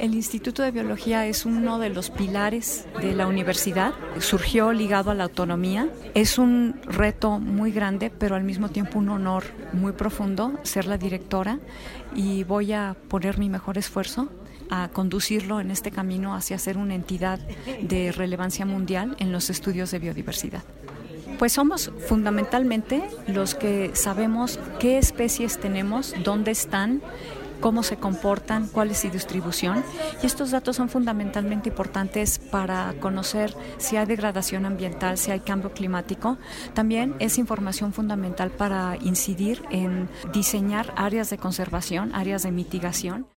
El Instituto de Biología es uno de los pilares de la universidad. Surgió ligado a la autonomía. Es un reto muy grande, pero al mismo tiempo un honor muy profundo ser la directora, y voy a poner mi mejor esfuerzo a conducirlo en este camino hacia ser una entidad de relevancia mundial en los estudios de biodiversidad. Pues somos fundamentalmente los que sabemos qué especies tenemos, dónde están, cómo se comportan, cuál es su distribución, y estos datos son fundamentalmente importantes para conocer si hay degradación ambiental, si hay cambio climático. También es información fundamental para incidir en diseñar áreas de conservación, áreas de mitigación.